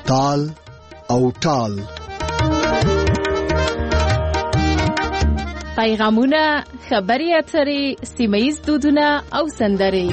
تال او ټال. پیغامونه، خبري اترې، سیمه‌ییز دودونه او سندرې.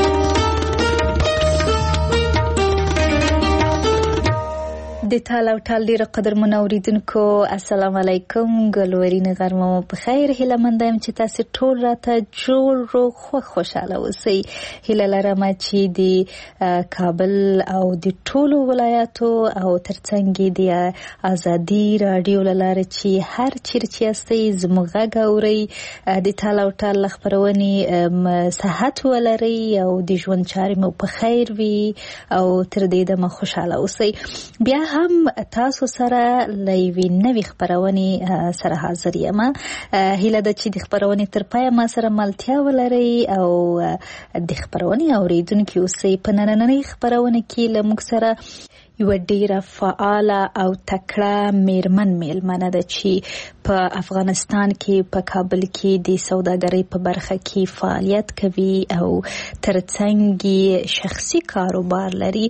د تال او ټال ډیره قدرمن اوریدونکو، السلام علیکم. ګلورین غرمه په خیر. هیله مند یم چې تاسو ټول راته جوړ روغ خوشاله اوسئ. هیله لرم چې د کابل او د ټولو ولایاتو او ترڅنګ د ازادي رادیو لاره چې هر چیرې یاستئ زموږ غږ اورئ، د تال او ټال خبرونه صحت ولرئ او د ژوند چارې مو په خیر وي او تر دې دمه خوشاله اوسئ. بیا هم تاسو سره لوي نوې خبرونه سره حاضر یم. هیله ده چې د خبرونه تر پای ما سره ملتیا ولري او د خبرونه اوریدونکو اوسئ. په نننۍ خبرونه کې له موږ سره یو ډیره فعاله او تکړه میرمنه ده چې په افغانستان کې په کابل کې د سوداګرۍ په برخه کې فعالیت کوي او ترڅنګ شخصي کاروبار لري.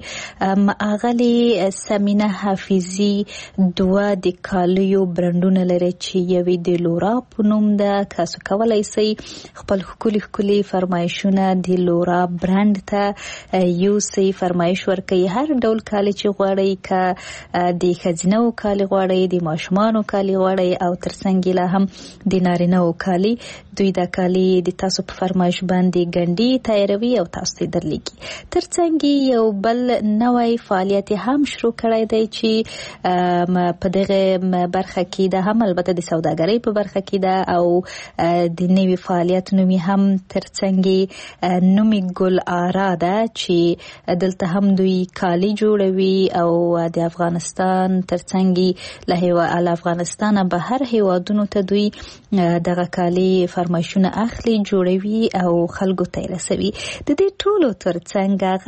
اغلی سمینه حافظی دوه د کالیو برندونه لري چې یوې د لورا په نوم ده. تاسو کولای شئ خپل خولي فرمایشونه د لورا برند ته یوسئ، فرمایش ورکړئ. هر ډول کالی چې غواړئ، که د ښځینو کالی غواړئ، د ماشومانو کالی غواړئ او ترڅنګ لا هم د نارینه‌و کالی، دوی د کالی د تاسو په فرمایش باندې ګنډي تیاروي او تاسو ته درلیږي. ترڅنګ یو بل نوې فعالیت هم شروع کړی دی چې په دغه برخه کې ده، هم البته د سوداګرۍ په برخه کې ده او د نوې فعالیت نومي هم ترڅنګ نومي ګل آرا ده چې دلته هم دوی کالی جوړوي او د افغانستان ترڅنګ له افغانستان به هر هیوادونو ته دوی دغه کالی فرمایشونه اخلي، جوړوي او خلکو ته رسوي. د دې ټولو ترڅنګ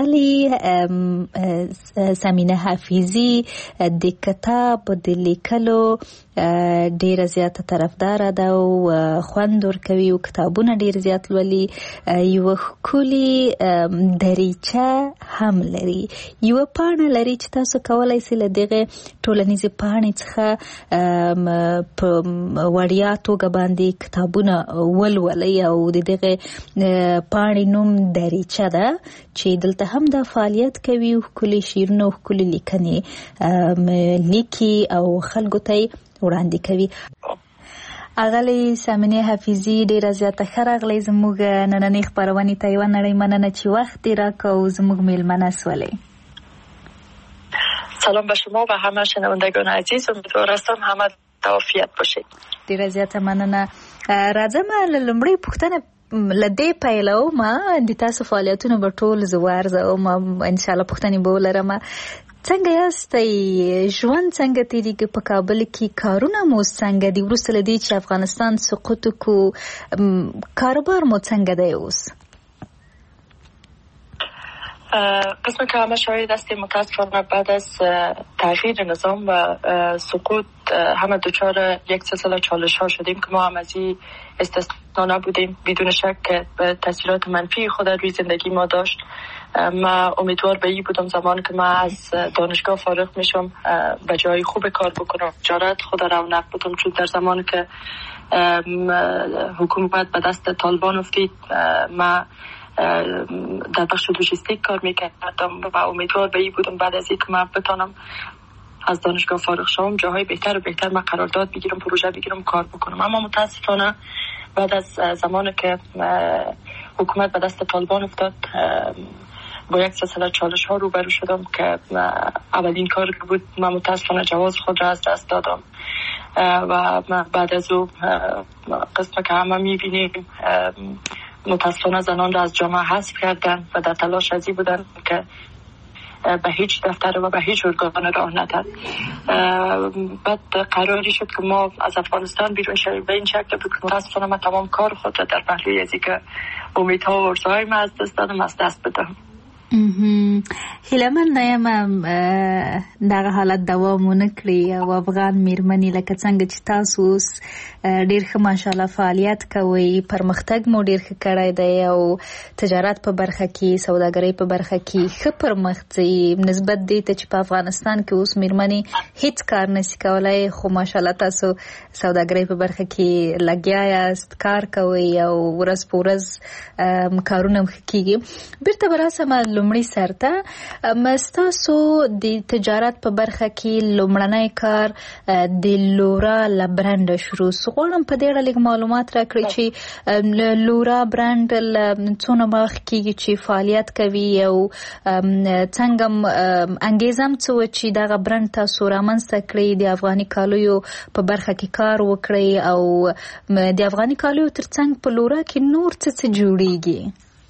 غلي سمینه حافظی د کتاب د لیکلو ډیره زیاته طرفدار ده او خوند ورکوي او کتابونه ډیر زیات لولي. یو خولي دریچه هم لري، یو پاڼه لري چې تاسو کولای شئ له دغه ټولنیزې پاڼې څخه په وړیا توګه باندې کتابونه ولولئ او د دغه پاڼې نوم دریچه ده چې دلته هم د فعالیت کوي او خولي شیرونه او خولي لیکنې لیکي او خلکو ته وړاندې کوي. اغلی سامنه حافظی ډیره زیاته ښه راغلی زموږ نننۍ خپرونې ته. یوه نړۍ مننه چې وخت دې راکړ او زموږ میلمنه شولې. سلام به شما و همه شنوندگان عزیز، امیدوار هستم همه عافیت باشید. ډیره زیاته مننه. راځم لومړی پوښتنه لدې پیلوم، د تاسو فعالیتونه به ټول زه وارزوم، ان شاء الله پوښتنې به ولرم. څنګه یاستئ؟ ژوند څنګه تیریږي په کابل کې؟ کارونه مو څنګه دي وروسته له دې چې افغانستان سقوط وکړو؟ کاروبار مو څنګه دی اوس؟ قسم که همه شاهد هستیم متاسفانه بعد از تغییر نظام و سقوط همه دچار یک سلسله چالش ها شدیم که ما هم از این استثنا نبودیم. بدون شک تاثیرات منفی خود روی زندگی ما داشت. ما امیدوار به این بودم زمان که ما از دانشگاه فارغ میشم به جای خوب کار بکنم، تجارت خود رونق بدم، چون در زمان که حکومت به دست طالبان افتید ما در بخش لوجستیک کار میکردم و امیدوار به این بودم بعد از اینکه من بتانم از دانشگاه فارغ شوم جاهای بهتر و بهتر من قرارداد بگیرم، پروژه بگیرم، کار بکنم. اما متاسفانه بعد از زمانی که حکومت به دست طالبان افتاد با یک سلسله چالش ها روبرو شدم که اولین کار بود من متاسفانه جواز خود را از دست دادم و بعد از او قسم که همه میبینیم متاسفانه زنان را از جامعه حذف کردن و در تلاش ازی بودن که به هیچ دفتر و به هیچ ارگان راه ندن. بعد قراری شد که ما از افغانستان بیرون شویم. به این شکل بود که متاسفانه من تمام کار خود را در پهلوی از اینکه امیدها و ارزوهای من از دست دادم از دست بدم. هیله‌مندیم دغه حالت دوام ونه کړي او افغان میرمنې لکه څنګه چې تاسو اوس ډېر ښه ماشاءالله فعالیت کوئ، پرمختګ مو ډېر ښه کړی دی او تجارت په برخه کې، سوداګرۍ په برخه کې ښه پرمخ ځئ نسبت دې ته چې په افغانستان کې اوس میرمنې هیڅ کار نشي کولای، خو ماشاءالله تاسو سوداګرۍ په برخه کې لګیا یاست، کار کوئ او ورځ په ورځ کارونه ښه کیږي. بیرته به راسم لومړي سر ته، ستاسو د تجارت په برخه کې لومړنی کار د لورا له برانډ شروع سو. غواړم په دې اړه لږ معلومات راکړئ چې لورا برانډ څونه وخت کېږي چې فعالیت کوي او څنګه انګیزه هم څه وه چې دغه برانډ تاسو رامنځته کړئ، د افغاني کالیو په برخه کې کار وکړئ او د افغاني کالیو ترڅنګ په لورا کې نور څه جوړیږي؟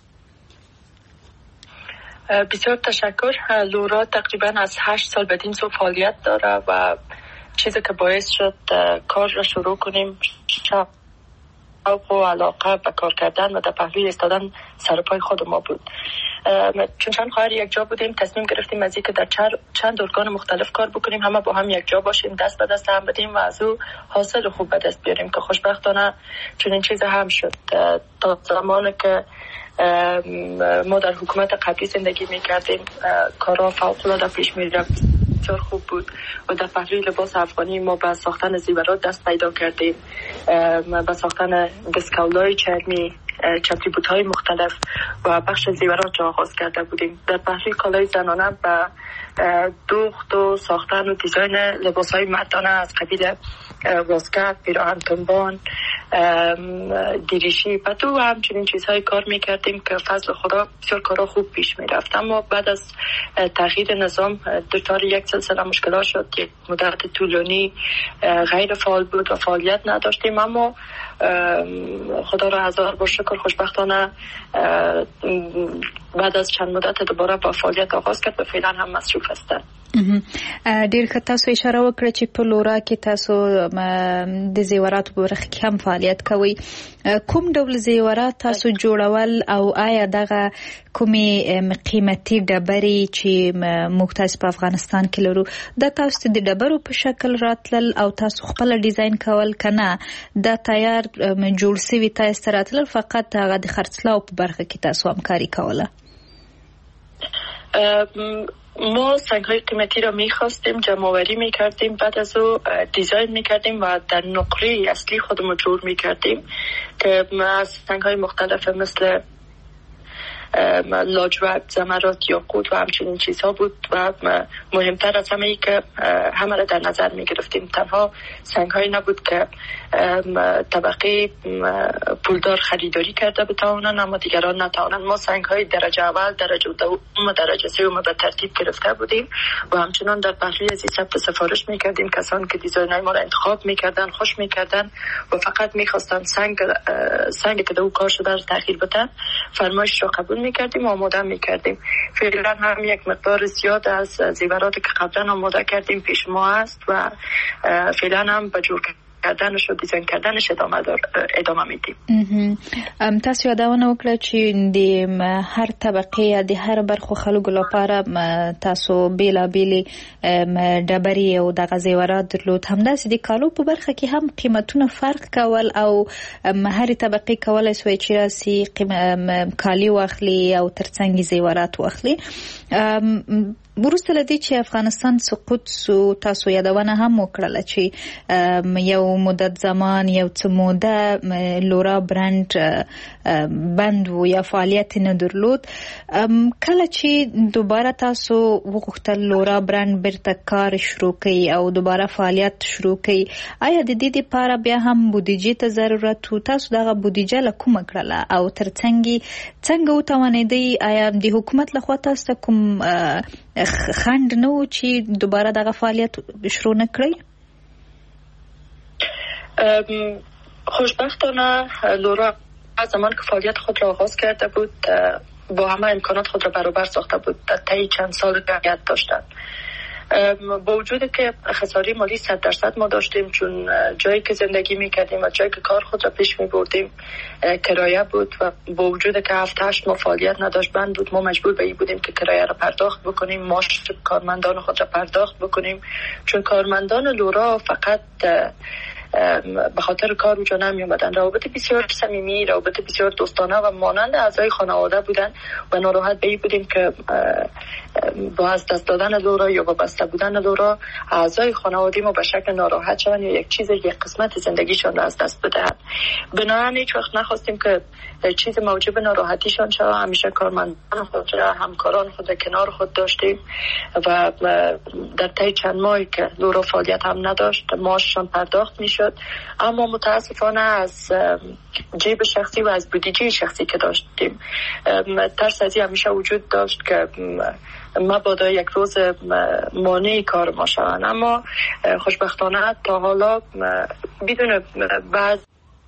بسیار تشکر. لورا تقریبا از 8 سال بدین سو فعالیت داره و چیزی که باعث شد کار را شروع کنیم شوق و علاقه به کار کردن و در پهلوی ایستادن سر پای خود ما بود. چون چند خواهر یک جا بودیم، تصمیم گرفتیم از اینکه در چند ارگان مختلف کار بکنیم، همه با هم یک جا باشیم، دست به دست هم بدیم و از او حاصل خوب به دست بیاریم که خوشبختانه چنین چیز هم شد. تا زمانی که ما در حکومت قبلی زندگی میکردیم کارا فوق‌العاده پیش میرفت، بسیار خوب بود و در پهلوی لباس افغانی ما به ساختن زیورات دست پیدا کردیم، به ساختن دسکولای چرمی، چپلی بوت‌های مختلف و بخش زیورات را آغاز کرده بودیم. در پهلوی کالای زنانه به دوخت و ساختن و دیزاین لباس‌های مردانه از قبیل واسکت، پیراهن تنبان، دیریشی و تو همچنین چیزهای کار میکردیم که فضل خدا بسیار کارا خوب پیش میرفت. اما بعد از تغییر نظام دچار یک سلسله مشکلات شد، یک مدت طولانی غیر فعال بود و فعالیت نداشتیم، اما خدا را هزار بار شکر خوشبختانه بعد از چند مدت دوباره با فعالیت آغاز کرد و فعلا هم مصروف هستند. ډیر ښه، تاسو اشاره وکړه چې په لورا کې تاسو د زیوراتو په برخه کې هم فعالیت کوئ. کوم ډول زیورات تاسو جوړول او آیا دغه کومې قیمتي ډبرې چې موږ تاسو په افغانستان کې لرو دا تاسو د ډبرو په شکل راتلل او تاسو خپل ډیزاین کول کنه دا تیار جوړ شوی تاسو راتلل فقط هغه د خرڅلاو په برخه کې تاسو همکاري کوله؟ ما سنگ‌های قیمتی را می‌خواستیم، جمع‌آوری می‌کردیم، بعد از او دیزاین می‌کردیم و در نقره اصلی خودمون جور می‌کردیم که از سنگ‌های مختلف مثل لاجورد، زمرد، یاقوت و همچنین چیزها بود و مهمتر از همه ای که همه را در نظر می گرفتیم. تنها سنگ های نبود که طبقه پولدار خریداری کرده بتوانند اما دیگران نتوانند. ما سنگ های درجه اول، درجه دوم و درجه سوم به ترتیب گرفته بودیم و همچنان در پهلوی ازی ثبت سفارش می کردیم. کسانی که دیزاین های ما را انتخاب می کردن خوش می کردن و فقط می خواستن سنگ که دو کار شده را تغییر بدن فرمایش را قبول میکردیم و آماده میکردیم. فعلا هم یک مقدار زیاد از زیوراتی که قبلا آماده کردیم پیش ما است و فعلا هم به جور کردنش و دیزاین کردنش ادامه میدیم. تاسو یادونه وکړه چې د هر طبقه یا د هر برخو خلکو لپاره تاسو بیلابیل ډبرې او دغه زیورات درلود، همداسې د کالو په برخه کې هم قیمتونه فرق کول او هر طبقه کولای شوی چې راسي کالی واخلي او ترڅنګ زیورات واخلي. وروسته له دې چې افغانستان سقوط سو تاسو یادونه هم وکړله چې یو مدت زمان یو څه موده لورا برانډ بند و یا فعالیت نه درلود. کله چې دوباره تاسو وغوښتل لورا برانډ بیرته کار شروع کړئ او دوباره فعالیت شروع کړئ، آیا د دې لپاره بیا هم بودیجې ته ضرورت و؟ تاسو دغه بودیجه له کومه کړله او ترڅنګ څنګه وتوانیدئ؟ آیا د حکومت لخوا تاسو کوم خند نه و چې دوباره دغه فعالیت شروع نکړئ؟ خوشبختانه لورا از زمان که فعالیت خود را آغاز کرده بود با همه امکانات خود را برابر ساخته بود. در طی چند سال فعالیت داشتند با وجود که خساره مالی 100% ما داشتیم، چون جایی که زندگی میکردیم و جایی که کار خود را پیش میبردیم کرایه بود و با وجود که 7-8 ماه فعالیت نداشت بند بود، ما مجبور به این بودیم که کرایه را پرداخت بکنیم، معاش کارمندان خود را پرداخت بکنیم، چون کارمندان لورا فقط به خاطر کار اونجا نمی اومدن. روابط بسیار صمیمی، روابط بسیار دوستانه و مانند اعضای خانواده بودن و ناراحت به این بودیم که با از دست دادن لورا یا با بسته بودن لورا اعضای خانواده ما به شکل ناراحت شدن یا یک قسمت زندگیشان را از دست بدهند. بنابراین هیچ وقت نخواستیم که چیز موجب ناراحتیشان شود. همیشه کارمندان خود را، همکاران خود را کنار خود داشتیم و در طی چند ماهی که لورا فعالیت هم نداشت معاششان پرداخت میشد، اما متاسفانه از جیب شخصی و از بودجه شخصی که داشتیم ترس از این همیشه وجود داشت که مبادا یک روز مانع کار ما شوند. اما خوشبختانه تا حالا بدون بعض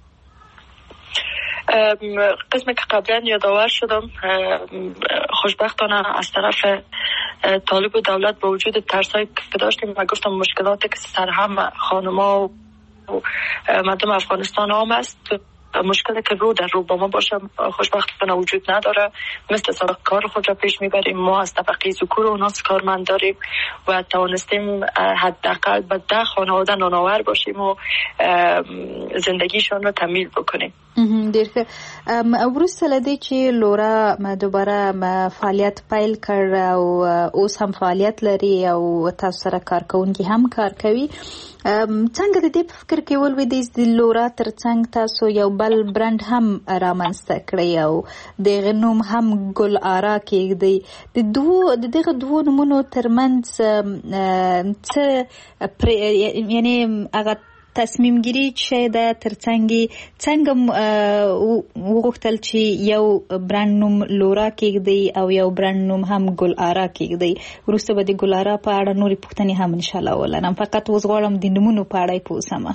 قسمی که قبلا یادآور شدم، خوشبختانه از طرف طالب و دولت با وجود ترسایی که داشتیم و گفتم مشکلاتی که سرهم خانما و مردم افغانستان هم است، مشکلی که رو در رو با ما باشه خوشبختانه وجود نداره. مثل سابق کار خود را پیش میبریم. ما از طبقه ذکور و ناس کارمند داریم و توانستیم حداقل به 10 خانواده نانآور باشیم و زندگیشان را تکمیل بکنیم. دیگه وروسته لدی چې لورا دوباره فعالیت پیل کړ او اوس هم فعالیت لري او تاسو سره کارکونکي هم کار کوي، څنګه د دې په فکر کې ولوېدئ د لورا ترڅنګ تاسو یو بل برند هم رامنځته کړی او دغه نوم هم ګل آرا کېږدئ؟ د دغه دوو نومونو ترمنځ څه یعنی هغه تصمیم گیری چې د څنګه وغوښتل چې یو برند نوم لورا کېږدئ او یو برند نوم هم ګل آرا کېږدئ؟ وروسته به د ګل آرا په اړه نورې پوښتنې هم انشاءالله ولرم، فقط اوس غواړم د نومونو په اړه پوه شم.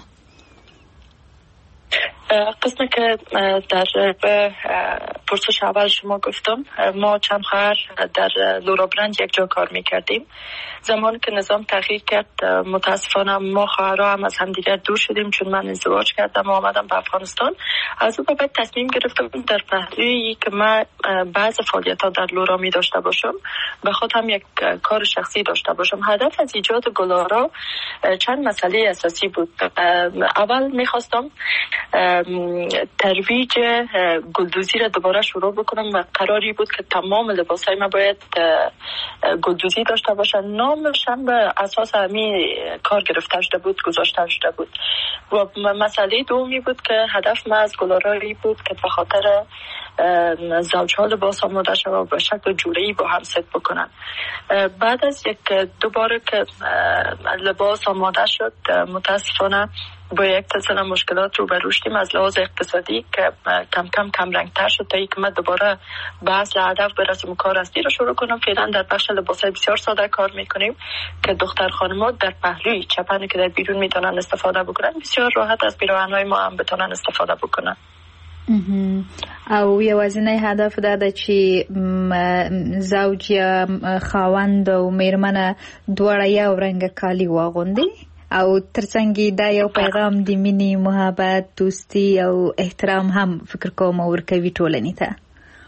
قسمی که در پرسش اول شما گفتم، ما چند خواهر در لورا برند یک جا کار میکردیم. زمانی که نظام تغییر کرد متاسفانه ما خواهرها هم از همدیگر دور شدیم، چون من ازدواج کردم و آمدم به افغانستان. از اون بعد تصمیم گرفتم در پهلوی که من بعض فعالیت ها در لورا می داشته باشم، به خود هم یک کار شخصی داشته باشم. هدف از ایجاد گل آرا چند مسئله اساسی بود. اول میخواستم ترویج گلدوزی را دوباره شروع بکنم و قراری بود که تمام لباسای ما باید گلدوزی داشته باشن. نامش هم به اساس همین کار گذاشته شده بود. و مسئله دومی بود که هدف من از گل آرایی بود که به خاطر زوجها لباس آماده شد و به شکل جوره‌ای با هم ست بکنن. بعد از دو بار که لباس آماده شد متاسفانه با یک سلسله مشکلات رو بر شدیم از لحاظ اقتصادی که کم رنگتر شد تا اینکه من دوباره به اصل هدف برسیم و کار اصلی رو شروع کنم. فعلا در بخش لباسای بسیار ساده کار میکنیم که دختر خانم‌ها در پهلوی چپنی که در بیرون میتونن استفاده بکنن بسیار راحت از پیراهن‌های ما هم بتونن استفاده بکنن. او یوازینی هدف دا چې زوج یا خاوند او میرمنه دواړه یو رنګه کالي واغوندي او ترڅنګ دا یو پیغام د مینې، محبت، دوستی او احترام هم فکر کوم ورکوي ټولنې ته.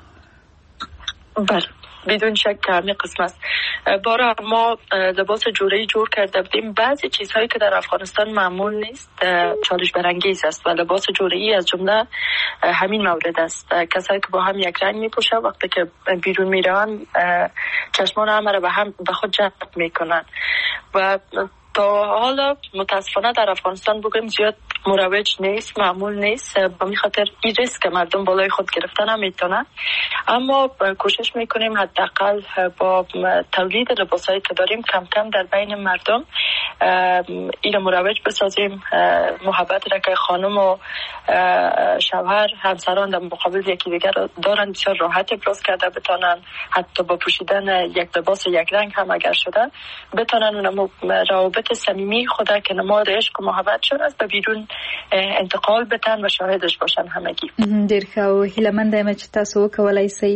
بله بدون شک همین قسم است. بارا ما لباس جوره‌ای جور کرده بودیم. بعضی چیزهایی که در افغانستان معمول نیست چالش برانگیز است و لباس جوره‌ای از جمله همین مورد است. کسایی که با هم یک رنگ میپوشن وقتی که بیرون میرن چشمان همه را به خود جلب میکنن و تا حالا متاسفانه در افغانستان بگویم زیاد مروج نیست، معمول نیست. به این خاطر این ریسک مرد بالای خود گرفتن هم میتونن، اما کوشش میکنیم حداقل با تولید لباسایی که داریم کم کم در بین مردم این مروج بسازیم. محبت را که خانم و شوهر همسران در مقابل یکی دیگر دارن بسیار راحت ابراز کرده بتونن حتی با پوشیدن یک لباس یک رنگ هم اگر شده بتونن اون روابط صمیمی خدا که نماد عشق و محبت شد از به بیرون انتقال بتن و شاهدش باشن همگی. ډیر ښه او هیله مند یم چې تاسو وکولای شئ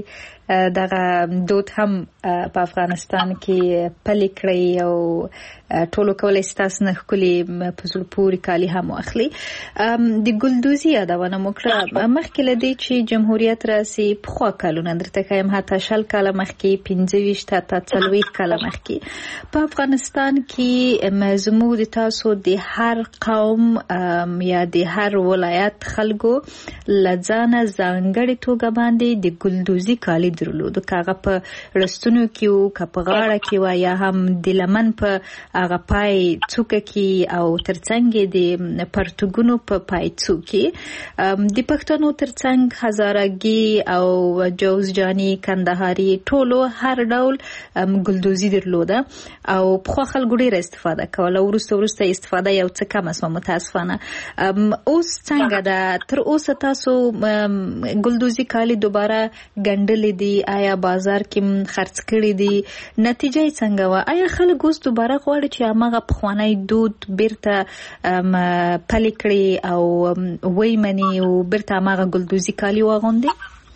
دغه دود هم په افغانستان کې پلي کړی او ټولو کولای ستاسو نه خولي په زړه پورې کالي هم واخلي. د ګلدوزي یادونه وکړه مخکې لدی چې جمهوریت راسي په خوا کلونه درته کایم حتی شل کاله مخکې 25 تا 40 کاله مخکې په افغانستان کې زموږ د تاسو د هر قوم یا د هر ولایت خلکو لځانه ځانګړي توګه باندې د ګلدوزي کالي درلود کاغه په رستونو کې او کپغاړه کې و یا هم د لمن په هغه پای څوکه کې او ترڅنګ د پرتګونو په پای څوکي د پښتنو ترڅنګ هزارګي او جوزجاني کندهاري ټولو هر ډول ګلدوزي درلوده او په خلکو ډېر استفاده کوله ورسته استفاده یو څه کم اسمه متاسفانه. اوس څنګه ده تر اوسه تاسو ګلدوزي کالي دوباره ګندلې دي آیا بازار کې خرڅ کړي دي نتیجه څنګه و آیا خلک اوس دوباره غواړي چې هغه پخوانی دود بیرته پلي کړي او وای منی او بیرته هغه ګلدوزي کالي واغوندي؟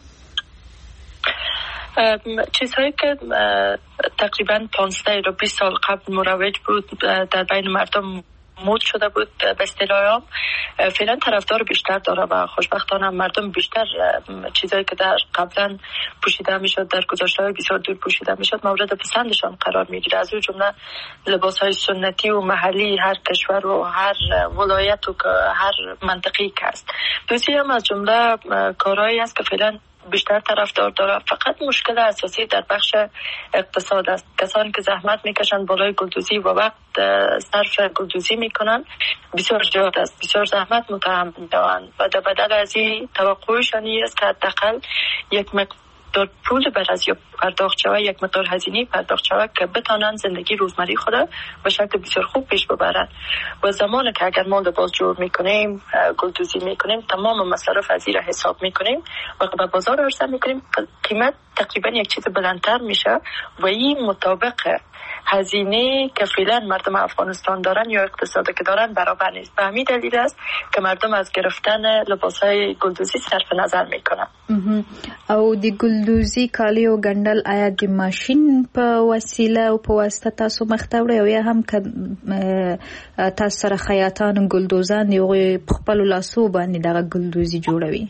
چیزهایی که تقریبا 15 تا 20 سال قبل مروج بود در بین مردم مود شده بود به اصطلاح عام فعلا طرفدار بیشتر داره و خوشبختانه مردم بیشتر چیزایی که در قبلا پوشیده میشد در گذشته‌های بسیار دور پوشیده میشد مورد پسندشان قرار میگیره. از اون جمله لباس‌های سنتی و محلی هر کشور و هر ولایت و هر منطقه‌ای که است. دوسری هم از جمله کارهایی است که فعلا بیشتر طرفدار داره. فقط مشکل اساسی در بخش اقتصاد است. کسانی که زحمت میکشن بالای گلدوزی و وقت صرف گلدوزی میکنن بسیار زیاد است، بسیار زحمت متحمل میشوند و در بدل از این توقعشان است که حداقل یک مقدار پول بر از پرداخت شود، یک مقدار هزینه پرداخت شود که بتانن زندگی روزمره خود به شکل بسیار خوب پیش ببرن. و زمانی که اگر ما لباس جور میکنیم گلدوزی میکنیم تمام مصارف از این حساب میکنیم و به بازار عرضه میکنیم قیمت تقریبا یک چیز بلندتر میشه و این مطابق هزینه که فعلا مردم افغانستان دارن یا اقتصادی که دارن برابر نیست. به همین دلیل است که مردم از گرفتن لباسهای گلدوزی صرف نظر میکنن. او د ګلدوزي کالي او ګندل آیا د ماشين په وسیله او په واسطه تاسو مختوړی او یا هم تاسو سره خیاطان ګلدوزان یو خپل لاسو باندې دغه ګلدوزي جوړوي؟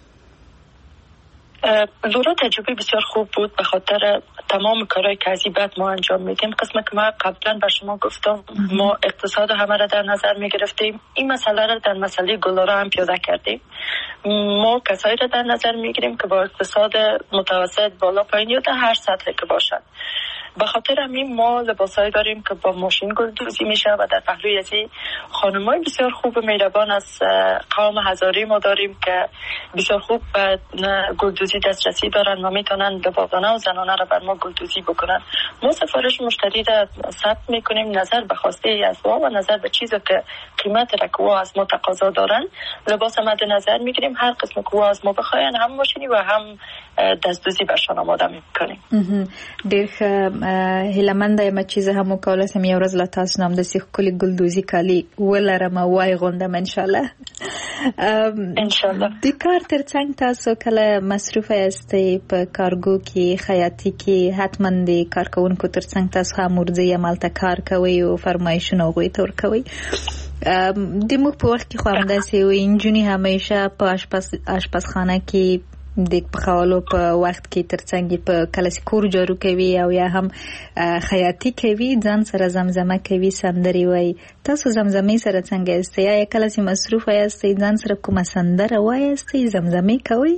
لورا تجربه بسیار خوب بود به خاطر تمام کارهای که از این بعد ما انجام میدیم. قسمت که ما قبلا به شما گفتم ما اقتصاد همه را در نظر میگرفتیم، این مسئله را در مسئله گلارا هم پیاده کردیم. ما کسایی را در نظر میگیریم که با اقتصاد متوسط بالا پایین یا در هر سطحی که باشد. به خاطر همین ما لباسایی داریم که با ماشین گلدوزی میشه و در پهلوی از این خانمای بسیار خوب مهربان از قوم هزاری ما داریم که بسیار خوب به گلدوزی دسترسی دارن و میتونن لباسانه و زنانه را بر ما گلدوزی بکنن. ما سفارش مشتری را ثبت میکنیم نظر به خواسته از ما و نظر به چیزی که قیمت را که از ما تقاضا دارن لباس مد نظر میگیریم. هر قسم که از ما بخواین هم ماشینی و هم دستدوزی برشان آماده میکنیم. هیلمند یم چې زه هم وکولی سم یو ورځ له تاسو نه همداسې ښکلي ګلدوزي کالي ولرم او وایغوندم انشاءالله. د کار ترڅنګ تاسو کله مصروفه یاستئ په کارګو کې خیاطي کې حتما د کارکوونکو ترڅنګ تاسو هم ورځئ همالته کار کوئ او فرمایشونه هغوی ته ورکوئ. د موږ په وخت کې خو همداسې وي نجونې همیشه په اشپزخانه کې د پخولو په وخت کې ترڅنګ په کله چې کور جارو کوي او یا هم خیاطي کوي ځان سره زمزمه کوي سندرې وایي. تاسو زمزمې سره څنګه یاستئ؟ یا کله چې مصروفه یاستئ ځان سره کومه سندره وایاستئ زمزمې کوئ؟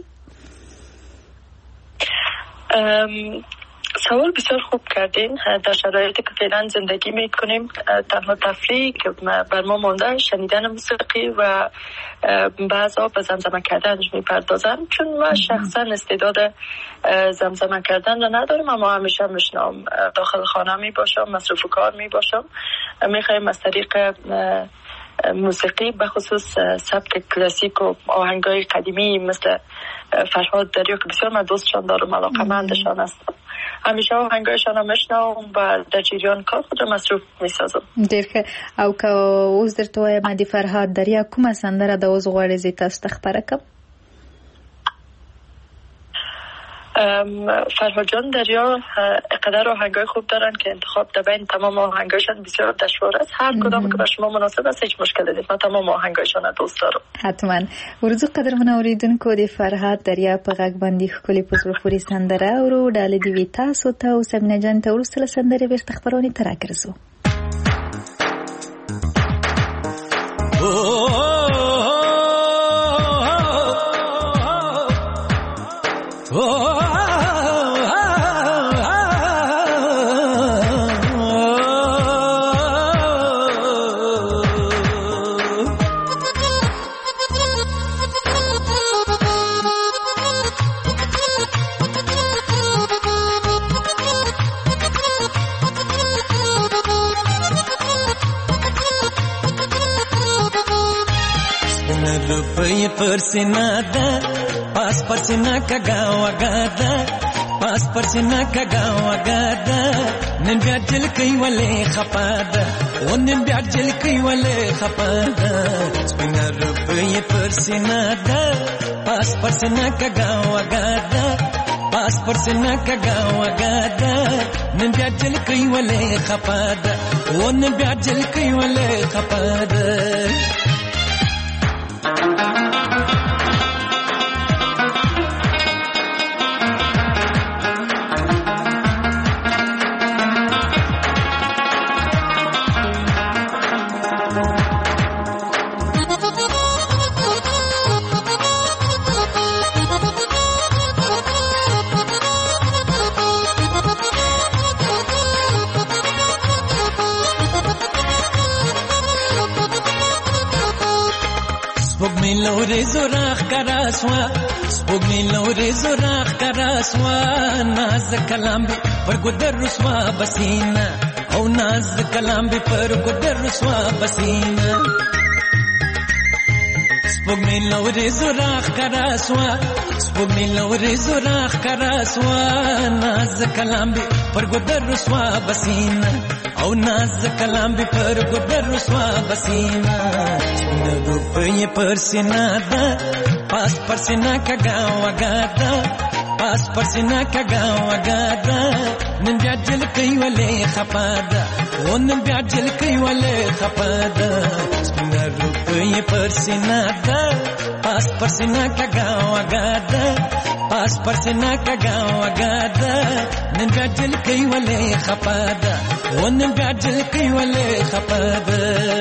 سوال بسیار خوب کردین. در شرایطی که فعلا زندگی میکنیم تنها تفریحی که بر ما مانده شنیدن موسیقی و بعضا به زمزمه کردنش میپردازن. چون من شخصا استعداد زمزمه کردن رو ندارم اما همیشه میشنم داخل خانه میباشم مصروف کار میباشم میخوایم از طریق موسیقی به خصوص سبک کلاسیک و آهنگای قدیمی مثل فرهاد دریا که بسیار من دوستشان دارم علاقه‌مندشان هستم همیشه آهنگایشان هم میشنوم و در جریان کار خود رو مصروف میسازم. ډېر ښه. او که اوس درته وایم د فرهاد دریا کومه سندره د اوس غواړې زه تاسو ته خپره کړم؟ فرهاد جان دریا اقدر آهنگای خوب دارن که انتخاب در بین تمام آهنگایشان بسیار دشوار است. هر کدام که به شما مناسب است هیچ مشکلی نیست. من تمام آهنگایشان دوست دارم. حتما. ورزو قدرمن اوریدونکو د فرهاد دریا په غږ باندې ښکلې په زړه پورې سندره اورو. ډالې دې وي تاسو ته او سمینه جان ته وروسته له سندرې بیرته خپرونې ته راګرځو. परसिना दा पास परसिना का गाँव गादा पास परसिना का गाँव गादा निन ब्याजल कई वाले खपादा वो निन ब्याजल कई वाले खपादा स्पिनर रुपये परसिना दा पास परसिना का गाँव गादा पास परसिना का गाँव गादा निन ब्याजल कई वाले खपादा वो निन ब्याजल कई वाले खपादा لوري زراخ کراسوا سپوږمۍ لوري زراخ کراسوا ناز کلام به پر ګدر رسوا بسینا او ناز کلام به پر ګدر رسوا بسینا سپوږمۍ لوري زراخ کراسوا سپوږمۍ لوري زراخ کراسوا ناز کلام به پر ګدر رسوا بسینا او ناز کلام به پر ګدر رسوا بسینا روپये परसिना दा पास परसिना का गाँव गादा पास परसिना का गाँव गादा निन ब्याजल कई वाले खपादा वो निन ब्याजल कई वाले खपादा रुपये परसिना दा पास परसिना का गाँव गादा पास परसिना का गाँव गादा निन ब्याजल कई वाले खपादा वो निन ब्याजल कई वाले खपादा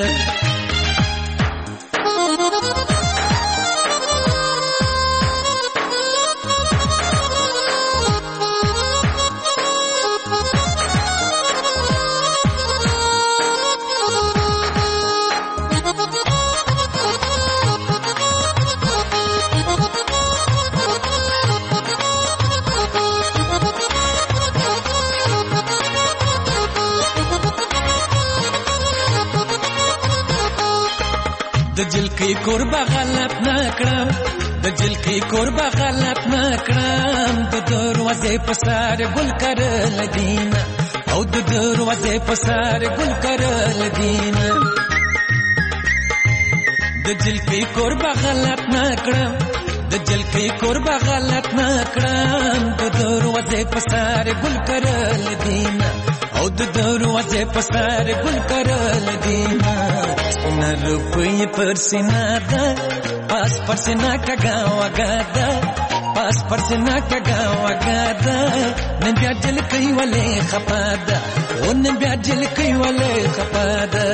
دجل کی قربا غلط نکرم دجل کی قربا غلط نکرم د دروازه پسار گل کرل دینا او د دروازه پسار گل کرل دینا دجل کی قربا غلط نکرم دجل کی قربا غلط نکرم د دروازه پسار گل کرل دینا او د دروازه پسار گل کرل دینا रुपये परसिना दा पास परसिना का गाँव गादा पास परसिना का गाँव गादा निन ब्याजल कई वाले खपादा वो निन ब्याजल कई वाले खपादा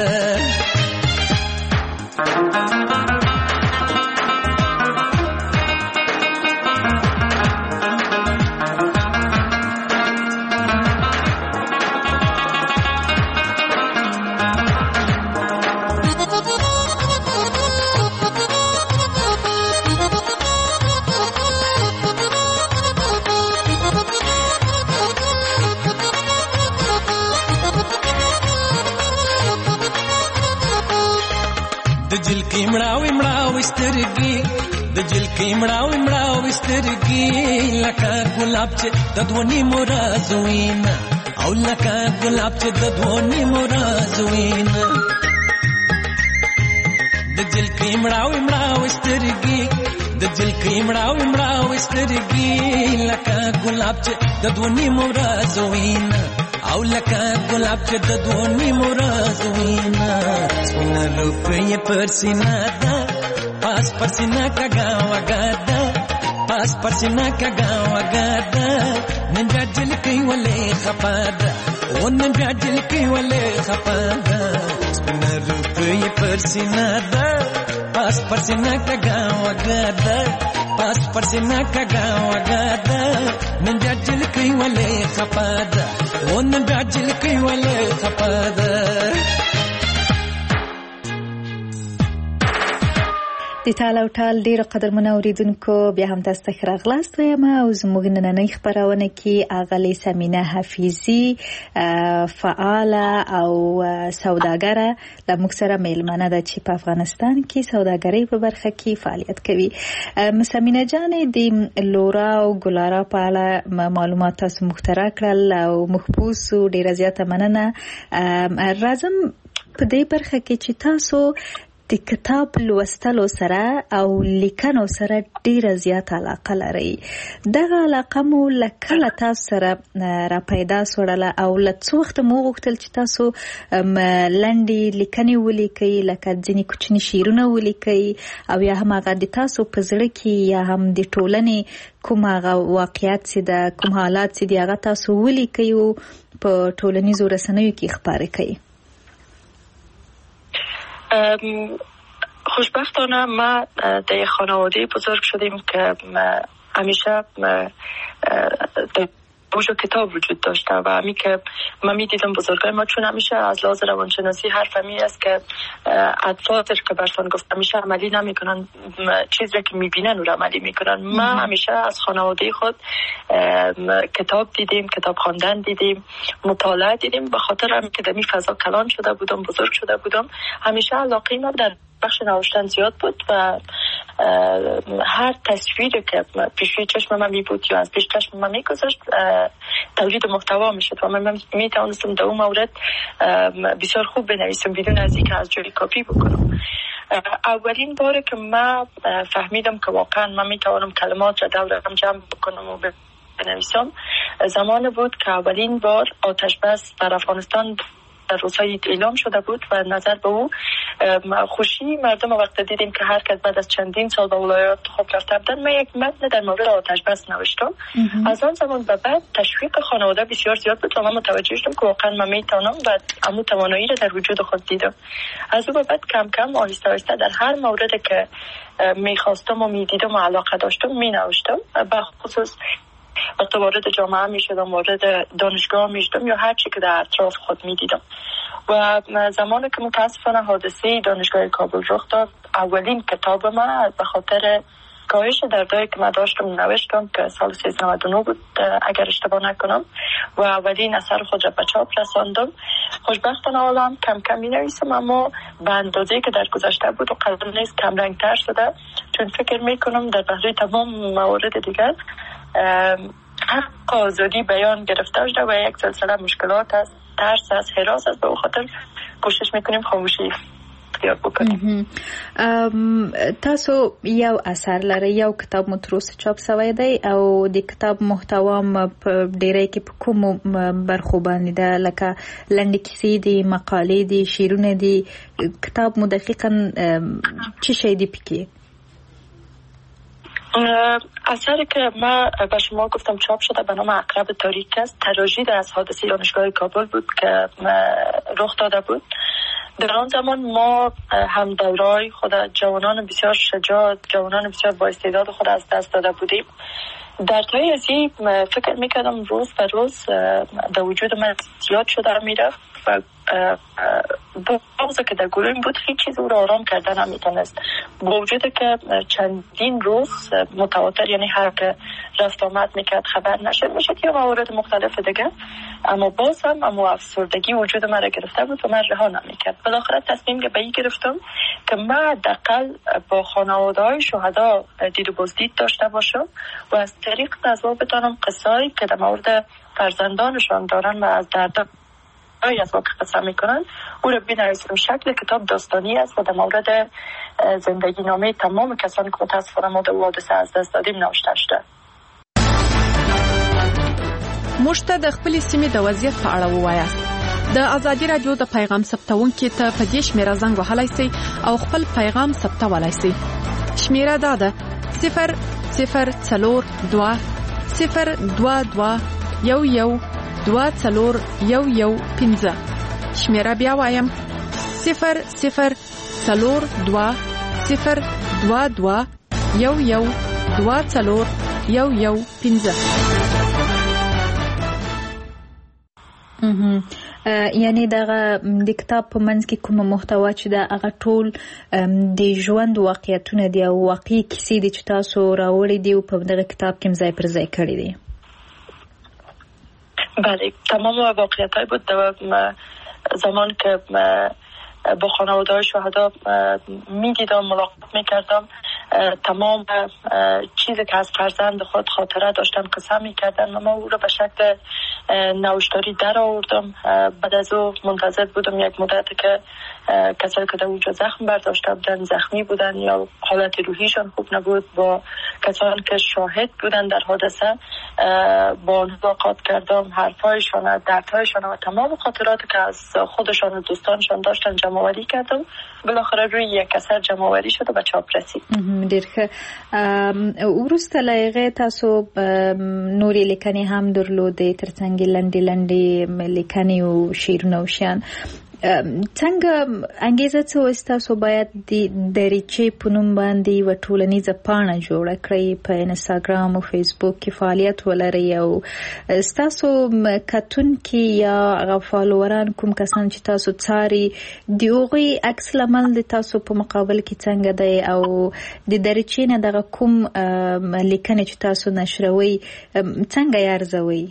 دجل کی مړاوي مړاوي سترګي دجل کی مړاوي مړاوي سترګي لکه ګلاب چې د دونی مرازوینا او لکه ګلاب چې د دونی مرازوینا دجل کی مړاوي مړاوي سترګي د دل کې مړاو سترګې لکه ګلاب چې د دونی مرز وینا او لکه ګلاب چې د دونی مرز وینا سپینه روپې پر سینه ده پاس پر سینه کګا وګدا پاس پر سینه کګا وګدا نن راځل کې ولې خپاده او نن راځل کې ولې خپاده سپینه روپې پر سینه ده پاس پر سینه کګا وګدا پاس پر سینه کګا وګدا نن راځل کې ولې خپاده او نن راځل کې ولې خپاده د تاله او ټال ډیره قدرمنو اوریدونکو بیا هم تاسو ته راغلاست وایم او زموږ نننۍ خبرونه کې اغلی سمینه حفیظی فعاله او سوداګره د موږ سره میلمانه ده چې په افغانستان کې سوداګرۍ په برخه کې فعالیت کوي. سمینه جان د لورا او ګلارا په اړه معلومات تاسو مخترع کړل او محبوس ډیره زیاته مننه. راځم په دې برخه کې چې تاسو د کتاب لوستلو سره او لیکنو سره ډیره زیات علاقه لري. دغه علاقه مو لکه تاسو سره را پیدا سوړله او لڅ وخت مو غوښتل چې تاسو لنډې لیکنې ولیکئ لکه ځینې کوچني شعرونه ولیکئ او یا هم هغه د تاسو په زړه کې یا هم د ټولنې کوم هغه واقعیت چې د کوم حالات چې د هغه تاسو ولیکئ او په ټولنیزو رسنیو کې خپاره کړئ. خوشبختانه ما در خانواده بزرگ شدیم که همیشه اوجو کتاب وجود داشته و همی که من میدیدم بزرگای ما چون همیشه از لحاظ روانشناسی حرف همی است که اطفال که برسان گفت همیشه عملی نمیکنن، چیزی که میبینن رو عملی میکنن. ما همیشه از خانواده خود کتاب دیدیم، کتاب خواندن دیدیم، مطالعه دیدیم. به خاطر همین که در این فضا کلان شده بودم، بزرگ شده بودم، همیشه علاقه ما در بخش نوشتن زیاد بود و هر تصویری که پیش چشم من می بود یا از پیش چشم من می گذاشت تولید محتوا می شد و من می توانستم در اون مورد بسیار خوب بنویسم بدون از اینکه از جایی کپی بکنم. اولین باره که من فهمیدم که واقعا من می توانم کلمات را دورم جمع بکنم و بنویسم زمان بود که اولین بار آتش بس در افغانستان در روزهای اعلام شده بود و نظر به او خوشی مردم وقت دیدیم که هر کس بعد از چندین سال به ولایات خود رفته بودن. من یک متن در مورد آتش بس نوشتم. از آن زمان به بعد تشویق خانواده بسیار زیاد بود و من متوجه شدم که واقعا من میتونم و امو توانایی را در وجود خود دیدم. از او به بعد کم کم آهسته آهسته در هر موردی که میخواستم و میدیدم و علاقه داشتم مینوشتم. به خصوص وقتی وارد جامعه می شدم، وارد دانشگاه می شدم یا هر چی که در اطراف خود می دیدم. و زمانی که متاسفانه حادثه دانشگاه کابل رخ داد، اولین کتاب من به خاطر کاهش دردایی که من داشتم نوشتم که سال 1399 بود اگر اشتباه نکنم و اولین اثر خود را به چاپ رساندم. خوشبختانه حالا کم کم می نویسم اما به اندازه‌ای که در گذشته بود و قدر نیست کم رنگ‌تر شده، چون فکر می کنم در بحث تمام موارد دیگر حق آزادی بیان گرفته شده و یک سلسله مشکلات است، ترس است، هراس است. به خاطر کوشش میکنیم خاموشی اختیار بکنیم. تاسو یو اثر لري، یو کتاب مو تر اوسه چاپ شوی دی او د کتاب محتوا په ډیری کې په کوم برخو باندې ده، لکه لنډې کیسې دي، مقالې دي، شعرونه دي. کتاب مو دقیقاً چی شی دی پکې؟ اثری که ما به شما گفتم چاپ شده به نام عقرب تاریک است. تراژدی از حادثه دانشگاه کابل بود که رخ داده بود. در آن زمان ما هم دورای خود جوانان بسیار شجاع، جوانان بسیار با استعداد خود از دست داده بودیم. در تایی از این فکر میکردم روز به روز در وجود من زیاد شده میرفت و بغضی که در گلویم بود هیچ چیز او را آرام کردن نمیتونست. با وجود که چندین روز متواتر، یعنی هر که رفت آمد میکرد خبر میشد یا موارد مختلف دیگه، اما باز هم اما افسردگی وجود من را گرفته بود و من رها نمیکرد. بالاخره تصمیم به این گرفتم که من حداقل با خانواده های شهدا دید و بازدید داشته باشم و از طریق نظر بتانم قصه‌ای که در مورد فرزندانشان دارن و از درد از واقع قصه میکنن او را بنویسیم. شکل کتاب داستانی است و در مورد زندگی نامه تمام کسانی که متاسفانه ما در حادثه از دست دادیم نوشته شده. موږ ته د خپل سیمې د وضعیت په اړه ووایاست. د ازادي رادیو د پیغام ثبتونکو ته په دې شمیره زنګ وهلای شئ او خپل پیغام ثبتولای شئ. شمیره دا ده 00422 022 شمیره بیا وایم 00422 022 یعنی دغه د کتاب په منځ کې کومه محتوا چې دا هغه ټول د ژوند واقعیتونه دي او واقعي کیسې دي چې تاسو راوړي دي او په دغه کتاب کې ځای پر ځای کړی دي. بله، تمام واقعیت‌های بود. زمان که با خانواده شهدا می‌دیدم، ملاقات می‌کردم، تمام چیزی که از فرزند خود خاطره داشتم قصه می‌کردن و ما او را به شکل نوشتاری در آوردم. بعد از او منتظر بودم یک مدتی که کسایی که در اونجا زخم برداشته بودن، زخمی بودن یا حالت روحیشان خوب نبود، با کسانی که شاهد بودن در حادثه با ملاقات کردم، حرفایشان، دردهایشان و تمام خاطراتی که از خودشان و دوستانشان داشتن جمع‌آوری کردم. بالاخره روی یک اثر جمع‌آوری شد و به چاپ رسید. ډېر ښه. وروسته له هغې تاسو نورې لیکنې هم درلودې، ترڅنګ لنډې لیکنې او شعرونه او شیان. څنګه انګیزه څه وه چې تاسو باید د دریچې په نوم باندې یوه ټولنیزه پاڼه جوړه کړئ، په انسټاګرام او فیسبوک کې فعالیت ولرئ او ستاسو کتونکي یا هغه فالووران کوم کسان چې تاسو څاري د هغوی عکس العمل د تاسو په مقابل کې څنګه دی او د دریچې نه دغه کوم لیکنې چې تاسو نشروئ څنګه یې ارزوئ؟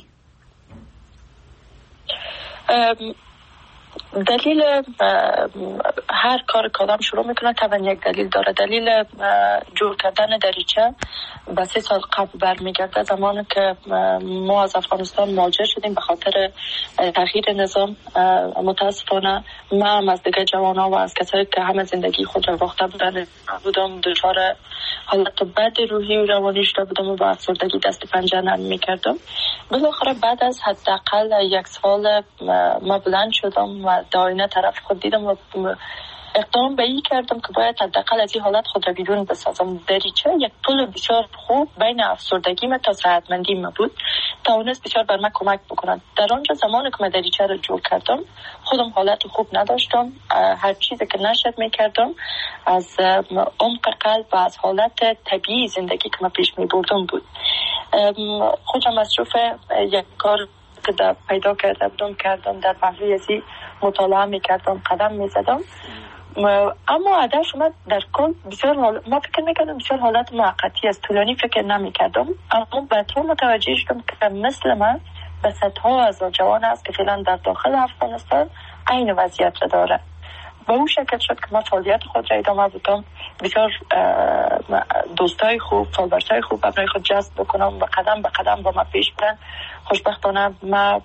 دلیل هر کار که آدم شروع میکنه طبعا یک دلیل داره. دلیل جور کردن دریچه به 3 سال قبل برمیگرده، زمانی که ما از افغانستان مهاجر شدیم به خاطر تغییر نظام. متاسفانه من از دیگه جوانان و از کسایی که همه زندگی خود را باخته بودم دچار حالت بد روحی و روانی شده بودم و با افسردگی دست پنجه نرم میکردم. بالاخره بعد از حداقل 1 سال ما بلند شدم و داینه طرف خود دیدم و اقدام به این کردم که باید حداقل از این حالت خود را بیرون بسازم. دریچه یک پل بسیار خوب بین افسردگی من تا صحتمندی من بود، توانست بسیار بر من کمک بکنند. در آنجا زمانی که من دریچه را جور کردم خودم حالت خوب نداشتم، هر چیزی که نشد میکردم از عمق قلب و از حالت طبیعی زندگی که من پیش میبردم بود. خودم مصروف یک کار که پیدا کردم در پهلوی ازی مطالعه میکردم، قدم میزدم، اما هدف من در کل بسیار ما فکر میکردم بسیار حالت موقتی است، طولانی فکر نمیکردم. اما بعدها متوجه شدم که مثل من به صدها هزار جوان است که فعلا در داخل افغانستان عین وضعیت را داره. با اون شکل شد که من فعالیت خود را ادامه بدم، بسیار دوستای خوب، فالوورای خوب برای خود جذب بکنم و قدم به قدم با من پیش برن. خوشبختانه من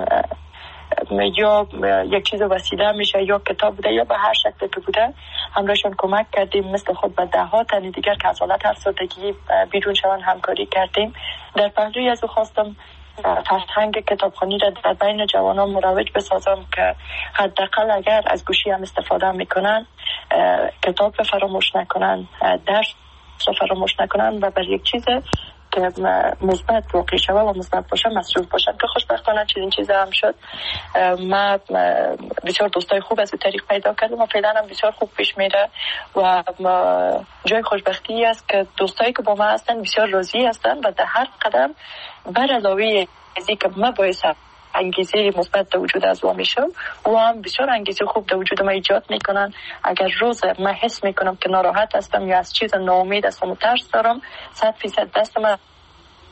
یا یک چیز وسیله میشه یا کتاب بوده یا به هر شکل که بوده همراهشان کمک کردیم. مثل خود به 10 تن دیگر که از حالت افسردگی بیرون شدن همکاری کردیم. در پهلوی از او خواستم فرهنگ کتابخوانی را در بین جوانان مروج بسازم که حداقل اگر از گوشی هم استفاده میکنن کتاب رو فراموش نکنن، درس رو فراموش نکنن و بر یک چیز که مثبت واقع شوه و مثبت باشه مصروف باشن. که خوشبختانه چنین چیزی هم شد. من بسیار دوستای خوب از این طریق پیدا کردم و فعلا هم بسیار خوب پیش میره و جای خوشبختی است که دوستایی که با من هستن بسیار راضی هستن و در هر قدم بر علاوه ازی که من باعث انگیزه مثبت در وجود از ما میشم و هم بسیار انگیزه خوب در وجود ما ایجاد میکنن. اگر روز من حس میکنم که ناراحت هستم یا از چیز ناامید هستم و ترس دارم 100% دست من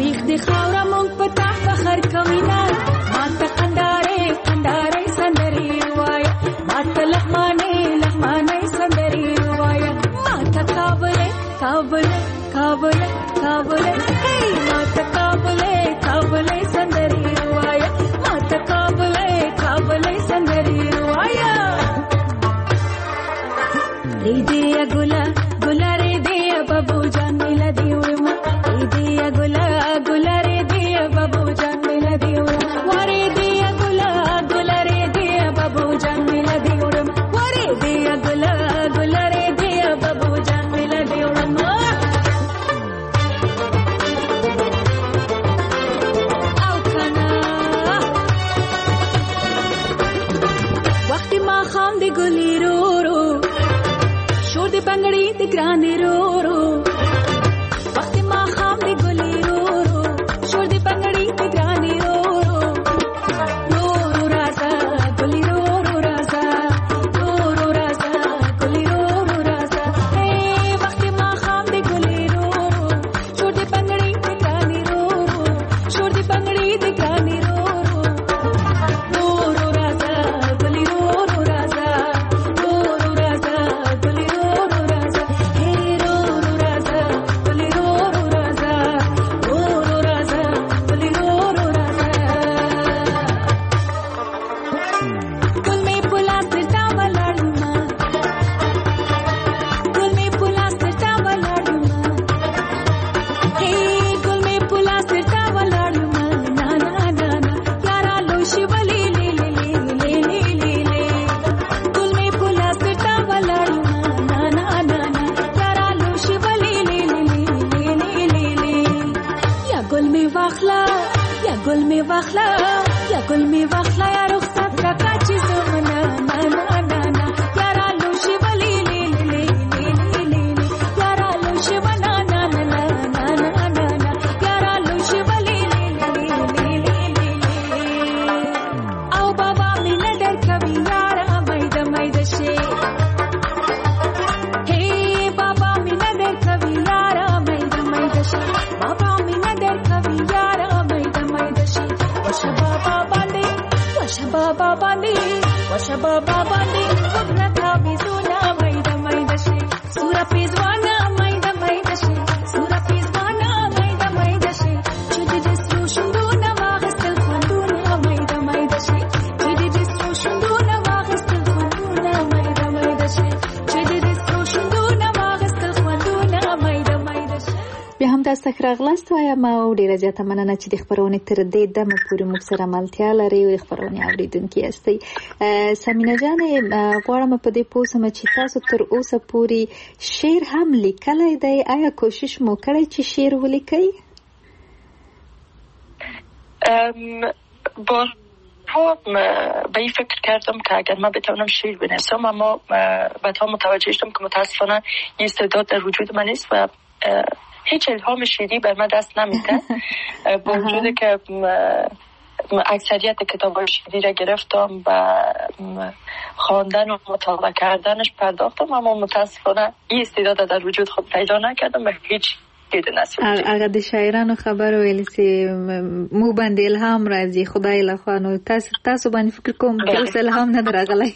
تاریخ دی خاورا مونږ په تا فخر کوینا ما ته قندارې سندري وایا ما ته لغمانې سندري وایا ما ته کابل هی ما ته کابل سندري وایا ما ته کابل سندري وایا ری دی ګلا ری دی بابو جان ملا دیوما ری دی ګلا ری دی بابو جان ملا دیوما وری دی ګلا ری دی بابو جان ملا دیوما وری دی ګلا ری دی بابو جان ملا دیوما او کنا وخت ما خام دی ګلی رو شور دی بنگړی دی ګران رو وخت ما خام دی ګلی رو شور دی بنگړی دی ګران رو رازا ګلی رو رازا ګلی رو رازا اے وخت ما خام دی ګلی رو شور دی بنگړی دی ګران رو شور دی بنگړی دی ګران رو رازا ګلی رو رازا ګلی رو رازا اے رو رازا ګلی رو رازا ګلی رو رازا ګل می پولا ستا ولاړما ګل می پولا ستا ولاړما اے ګل می پولا ستا ولاړما نا یارا لوشي ولی لی ګل می پولا ستا ولاړما نا یارا لوشي ولی لی یا ګل می واخلا یا رخصت کا چې زمنا نا یارا لوشي ولی لی یارا لوشي ونا نا یارا لوشي ولی لی او بابا مینه در کوي یارا مید شي هی بابا مینه در کوي یارا مید شي بابا مینه در کوي یارا مید شي وشه بابا باندې وګرتا بيزونا مید شي سورا پیزوانا مید شي سورا پیزوانا مید شي چې دې سوشندونه واغستل خوندونه مید شي چې دې سوشندونه واغستل خوندونه مید شي چې دې سوشندونه واغستل خوندونه مید شي بیا هم تاسو ته راغلاست وایم او ډیره زیاته مننه چې د خبرونې تر دې دمه پورې موږ سره ملتیا لري او خبرونه اوریدونکي یاستئ. سمینا جان غواړم په دې پوه شم چې تاسو تر اوسه پورې شعر هم لیکلی دی، آیا کوشش مو کړی چې شعر ولیکئ؟ به این فکر کردم که اگر من بتوانم شعر بنویسم، اما بعدها متوجه شدم که متاسفانه این استعداد در وجود من نیست و هیچ الهام شعری بر من دست نمیده. با وجود که اکثریت کتاب‌های شعری را گرفتم و خواندن و مطالعه کردنش پرداختم، اما متاسفانه این استعداد در وجود خود پیدا نکردم و هیچ هغه د شاعرانو خبر ویل چې مو باندې الهام راځي خدای له خوا، نو تاسو باندې فکر کوم چې اوس الهام نه راغلی.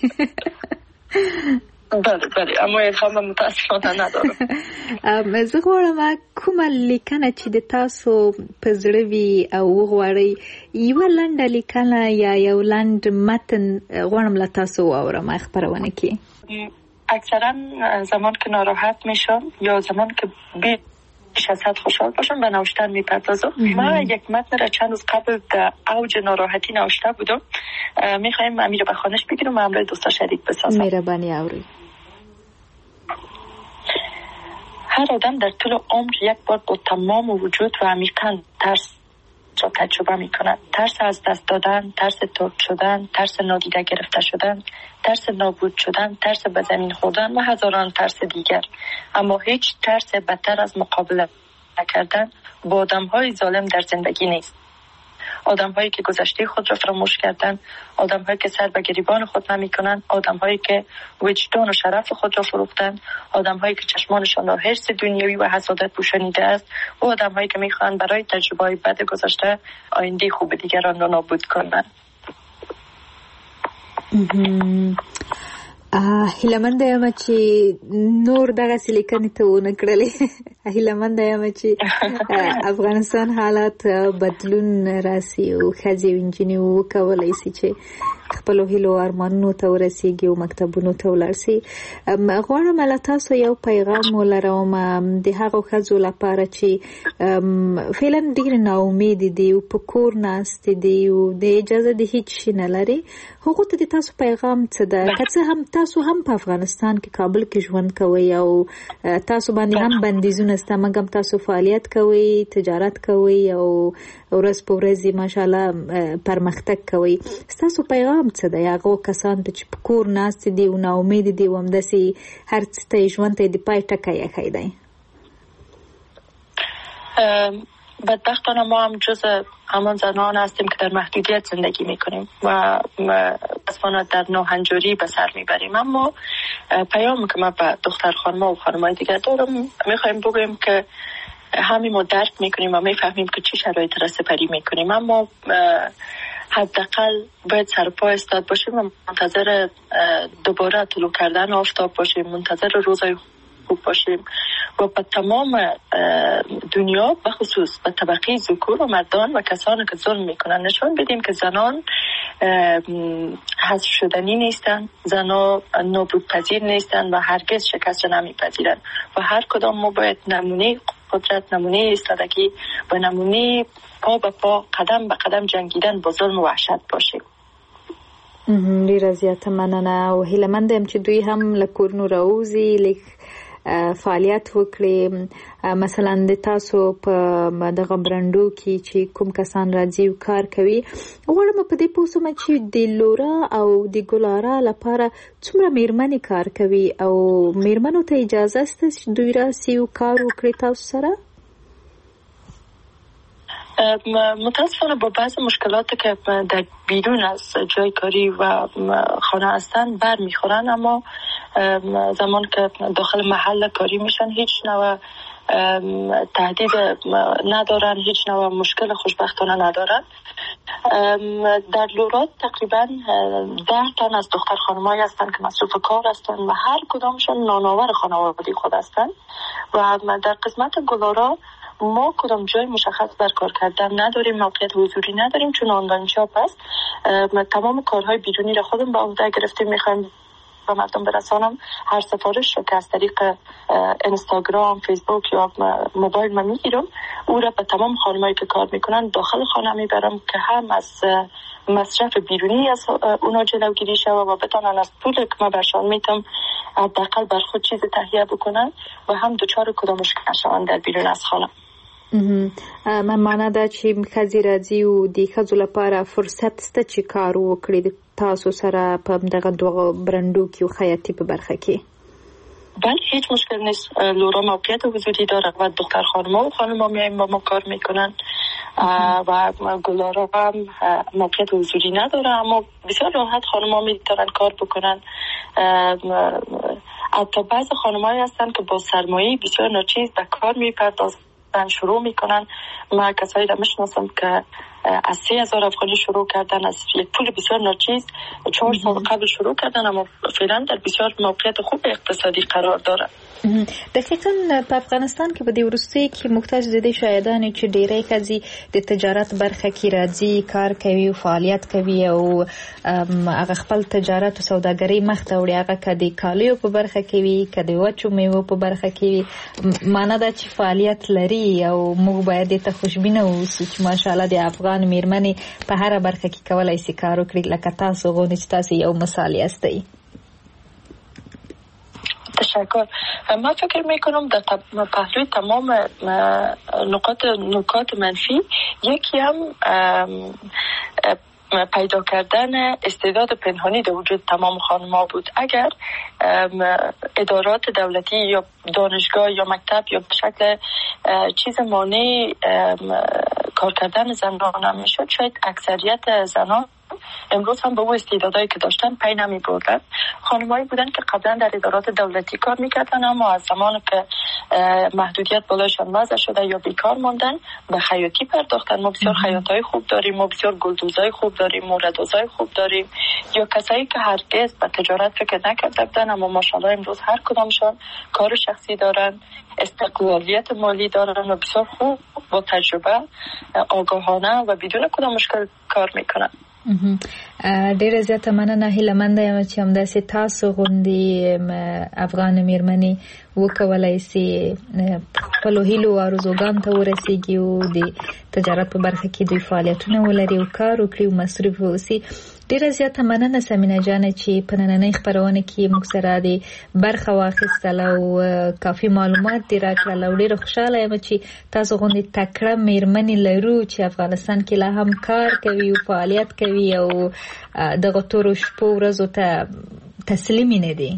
بله اما الهام متاسفانه ندارم. زه غواړم کومه لیکنه چې د تاسو په زړه وي او وغواړئ یوه لنډه لیکنه یا یو لنډ متن غواړم له تاسو واورم خپرونه کې. اکثرا زمان که ناراحت میشم یا زمان که بیش از حد خوشحال باشم به نوشتن میپردازم. من یک متن را چند روز قبل در اوج ناراحتی نوشته بودم، میخوایم امیر به خانش بگیرم و همراه دوستا شریک بسازم. مهربانی آوری. هر آدم در طول عمر یک بار با تمام وجود و عمیقاً ترس را تجربه میکند. ترس از دست دادن، ترس ترک شدن، ترس نادیده گرفته شدن، ترس نابود شدن، ترس به زمین خوردن و هزاران ترس دیگر. اما هیچ ترس بدتر از مقابله نکردن با آدم‌های ظالم در زندگی نیست. آدم‌هایی که گذشته خود را فراموش کردن، آدم‌هایی که سر به گریبان خود نمی‌کنند، آدم‌هایی که وجدان و شرف خود را فروختند، آدم‌هایی که چشمانشان را حرص دنیوی و حسادت پوشانیده است، و آدم‌هایی که می‌خواهند برای تجربه‌های بد گذشته آینده خوب دیگران را نابود کنند. هیلمند یم چې نور دغه لیکنې ته ونه کړلې. هیلمند یم چې افغانستان حالات بدلون راسي او ښځې او نجونې وکولای شي چې خپلو هیلو ارمانونو ته ورسیږي او مکتبونو ته ولاړ شي. غواړم له تاسو یو پیغام ولرم د هغو ښځو لپاره چې فعلا ډېر ناامیدې دي او په کور ناستې دي او د اجازه د هیڅ شي نه لري. هغو ته د تاسو پیغام څه ده؟ که څه هم تاسو هم په افغانستان کې کابل کې ژوند کوئ او تاسو باندې هم بندیزونه شته، مګر تاسو فعالیت کوئ، تجارت کوئ او ورځ په ورځ ماشاءالله پرمختګ کوئ. ستاسو پیغام څه دی هغو کسانو ته چې په کور ناست دي او ناامیده دي او همداسې هر څه ته ژوند ته د پای ټکی ایښی دی؟ بدبختانه ما هم جز همان زنان هستیم که در محدودیت زندگی میکنیم و متاسفانه در ناهنجاری به سر میبریم. اما پیامی که ما به دختر خانم‌ها و خانم‌های دیگر دارم، میخوایم بگویم که همین ما درک میکنیم و میفهمیم که چی شرایط را سپری میکنیم، اما حداقل باید سر پا ایستاد باشیم و منتظر دوباره طلوع کردن آفتاب باشیم، منتظر روزای خوب باشیم و به تمام دنیا به خصوص به طبقه ذکور و مردان و کسانی که ظلم میکنن نشان بدیم که زنان حذف شدنی نیستن، زنان نابودپذیر نیستن و هرگز شکست نمیپذیرن و هر کدام ما باید نمونه قدرت، نمونه ایستادگی و نمونه پا به پا قدم به قدم جنگیدن با ظلم و وحشت باشیم. ډیره زیاته مننه او هیلهمند یم چې دوی هم له کورونو راوځي، لیک فعالیت وکړي. مثلا د تاسو په دغه برندو کې چې کوم کسان راځي او کار کوي، غواړم په دې پوه شم چې د لورا او د ګلارا لپاره څومره میرمنې کار کوي او میرمنو ته اجازه شته چې دوی راسي او کار وکړي تاسو سره؟ متاسفانه با بعض مشکلاتی که در بیرون از جای کاری و خانه هستند بر میخورن، اما زمان که داخل محل کاری میشن هیچ نوع تهدید ندارن، هیچ نوع مشکل خوشبختانه ندارن. در لوراد تقریبا 10 تن از دختر خانمایی هستند که مصروف کار هستند و هر کدامشون نانآور خانواده خود هستند و در قسمت گلارا ما کدام جای مشخص بر کار کردن نداریم، موقعیت حضوری نداریم چون آنلاین شاپ است. تمام کارهای بیرونی را خودم به عهده گرفتیم، میخوایم به مردم برسانم. هر سفارش رو که از طریق اینستاگرام، فیسبوک یا موبایل من میگیرم، او را به تمام خانمایی که کار میکنن داخل خانه میبرم که هم از مصرف بیرونی از اونا جلوگیری شود و بتانن از پول که ما برشان میتم حداقل بر خود چیز تهیه بکنن و هم دچار کدام مشکل نشوند در بیرون از خانه. من معنا دا چې ښځې راځي او د ښځو لپاره فرصت شته چې کار وکړي د تاسو سره په دغه دوه برندو کې او خیاطي په برخه کې؟ بله، هیچ مشکل نیست. لورا موقعیت حضوری داره و دختر خانم‌ها و خانم‌ها میایم با ما کار میکنن و گلارا هم موقعیت حضوری نداره، اما بسیار راحت خانم‌ها میتونن کار بکنن. حتی بعض خانم‌هایی هستن که با سرمایه بسیار ناچیز به کار میپردازن، شروع میکنن. ما کسایی را میشناسم که از 30,000 افغانی شروع کردن، از یک پول بسیار ناچیز 4 سال قبل شروع کردن، اما فعلا در بسیار موقعیت خوب اقتصادی قرار داره. دقیقاً په افغانستان کې په دې وروستي کې محتاج دي شایدانې چې ډېری ښځې د تجارت برخه کې راځي، کار کوي او فعالیت کوي او هغه خپل تجارت او سوداګري مخ ته وړي، هغه که د کالیو په برخه کې وي که د وچو میوو په برخه کې وي. معنا دا چې فعالیت لري او موږ باید دې ته خوشبینه اوسو چې ماشاءالله د افغان میرمنې په هره برخه کې کولی شي کار وکړي، لکه تاسو غوندې چې تاسو یو مثال یاستئ. تشکر. من فکر میکنم در پهلوی تمام نکات منفی یکی هم پیدا کردن استعداد پنهانی در وجود تمام خانم‌ها بود. اگر ادارات دولتی یا دانشگاه یا مکتب یا به شکل چیز مانع کار کردن زنان نمیشد، شاید اکثریت زنان امروز هم به اون استعدادایی که داشتن پی نمی بردن. خانمایی بودن که قبلا در ادارات دولتی کار میکردن، اما از زمان که محدودیت بالایشان وضع شده یا بیکار ماندن به خیاطی پرداختن. ما بسیار خیاطای خوب داریم، ما بسیار گلدوزای خوب داریم، موردوزای خوب داریم، یا کسایی که هرگز به تجارت فکر نکرده بودن اما ماشاءالله امروز هر کدامشان کار شخصی دارن، استقلالیت مالی دارن و بسیار خوب با تجربه آگاهانه و بدون کدام مشکل کار میکنن. ډیره زیاته مننه. هیله منده یم چې همداسې تاسو غوندې افغان میرمنې وکولای سي خپلو هیلو او آرزوګانو ته ورسیږي او د تجارت په برخه کې دوی فعالیتونه ولري او کار وکړي او مصروف واوسي. ډیره زیاته مننه سمینا جانه چې په نننۍ خپرونه کې موږ سره د برخه واخیستل او کافي معلومات دې راکړل او ډیره خوشاله یم چې تاسو غوندې تکړه میرمنې لرو چې افغانستان کې لا هم کار کوي او فعالیت کوي او دغه تورو شپو ورځو ته تسلیمې نه دي.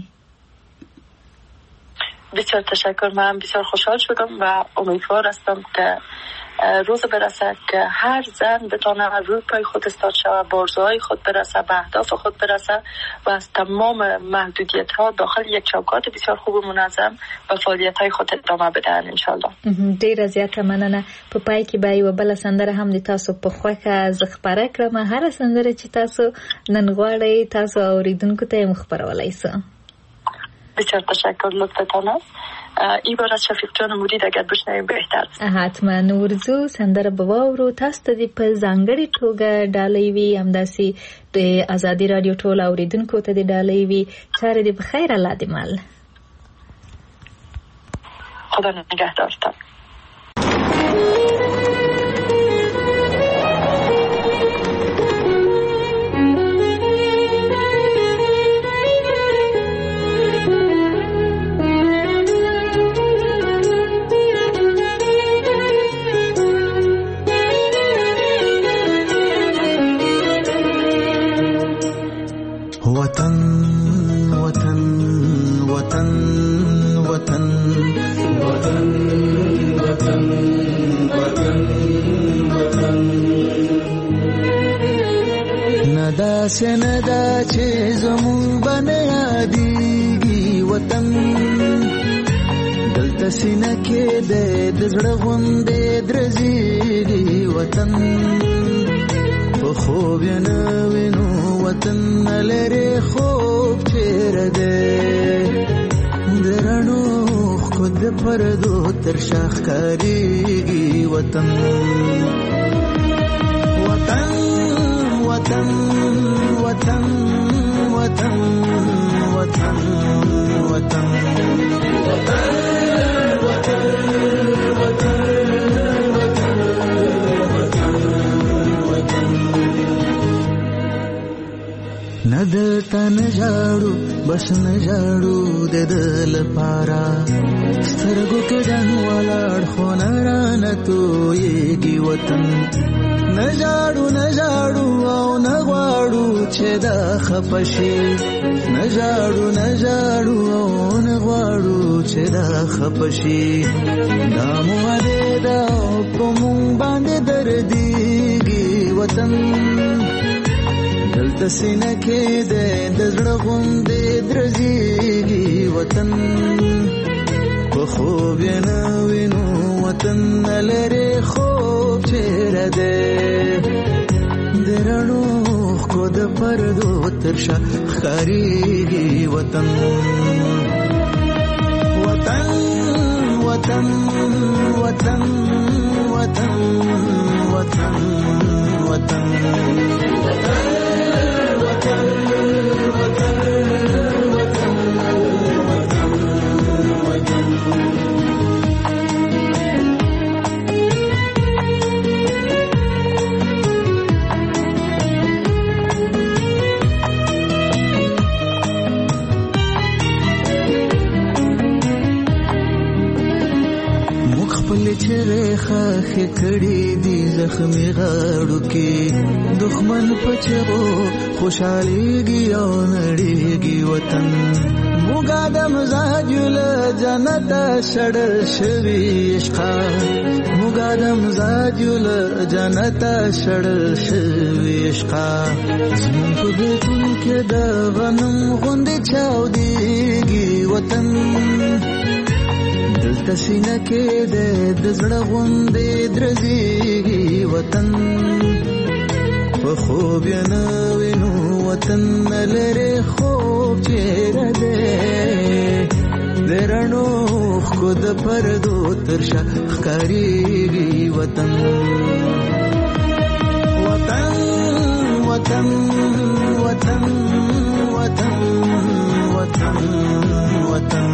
بسیار تشکر. من بسیار خوشحال شدم و امیدوار هستم که روز برسه که هر زن بتونه روی پای خود استاد شود، به آرزوهای خود برسه، به اهداف خود برسه و از تمام محدودیت ها داخل یک چوکات بسیار خوب و منظم به فعالیت های خود ادامه بدهن انشالله. ډیره زیاته مننه. په پای کې به یو بل سندره هم د تاسو په خوښه ز خبره کړم. هر سندره چې تاسو نن غواړئ تاسو اوریدونکو ته خبرولای سئ. بسیار تشکر، لطفتان است. این بار از شفیق جان مرید اگر بشنویم بهتر است. حتما ورزو سندره به واورو. تاسو ته د په ځانګړي توګه ډالۍ وي، همداسې د ازادي رادیو ټول اوریدونکو ته د ډالۍ وي. چارې دې په خیر، الله دې مل. خدا نگهدارتان. وطن وطن وطن وطن وطن وطن وطن وطن ندا سندا چې زمون بنه یادېږي وطن دلته سینه کې د زړه غوندې درځېږي وطن په خوب یې نه وینو وطن لري خوب چیرې ده درنو خود پردو تر شاخ کاریږي وطن وطن وطن وطن وطن وطن وطن ندلتا نجاړو بس نجاړو د دل پارا سترګو کې ځان ولاړ خو نارانه تویږي وطن نجاړو نجاړو او نغواړو چې دا خپشي نجاړو نجاړو او نغواړو چې دا خپشي دا مو دې دا په مونږ باندې درديږي وطن دلته سینه کې د زړه غوندې درځېږي وطن په خوب یې نه وینو وطن لري خوب چیرې ده د رڼو ښکو د پردو تر شا ښکارېږي وطن وطن وطن وطن وطن وطن وطن خپل چغې خاخې کړې دي زخمی غاړو کې دښمن پچغو خوشاليږي او نړيږي وطن موږ د مزاج له جنت شړل شوی عشقا موږ د مزاج له جنت شړل شوی عشقا زمون په بیتون کې د غنم غوندې چاودېږي وطن دلته سینه کې د زړه غوندې درزېږي وطن په خوب یې نه وینو وطن لري خوب چیرې ده د رڼو خو د پردو تر شا ښکارېږي وطن وطن وطن وطن وطن وطن وطن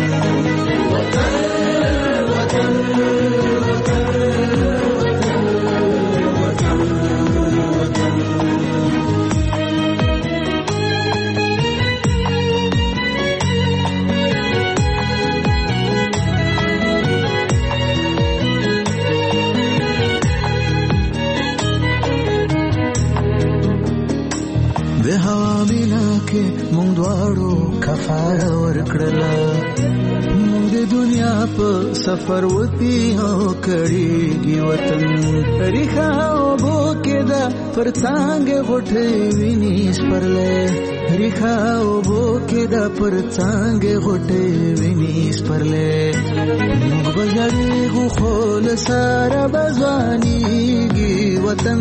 د هوا مینا کې مونږ دواړو کفاره ورکړله مونږ د دنیا په سفر وتی او کړيږي وطن ریخه اوبو کې دا پر څنګه غټې ویني سپرلې ریخه اوبو کې دا پر څنګه غټې ویني سپرلې مونږ بجړېږو خو له ساره بځوانيږي وطن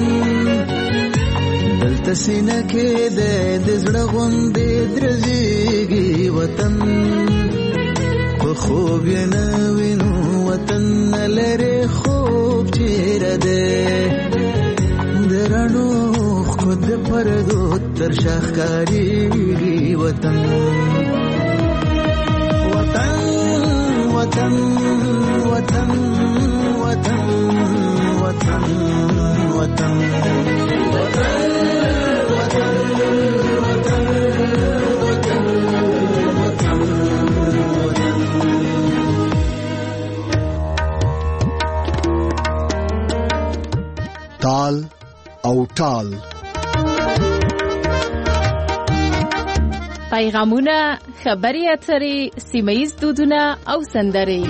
دلته سینه کې د زړه غوندې درزېږي وطن په خوب یې نه وینو وطن لري خوب چیرې ده د رڼو خود پردو تر شا ښکارېږي وطن وطن وطن وطن وطن وطن وطن تال او ټال پیغامونه خبري اترې سیمه‌ییز دودونه او سندرې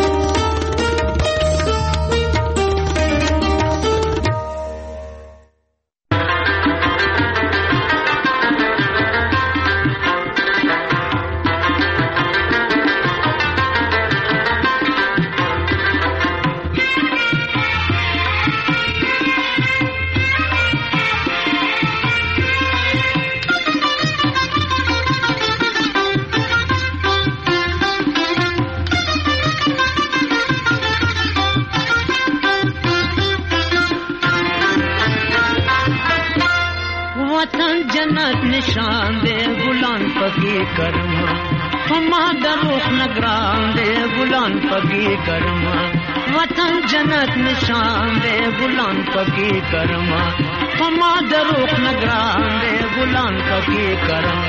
वतन जन्नत निशान दे गुलाम पकी करमा फमा दरुख नगरान दे गुलाम पकी करमा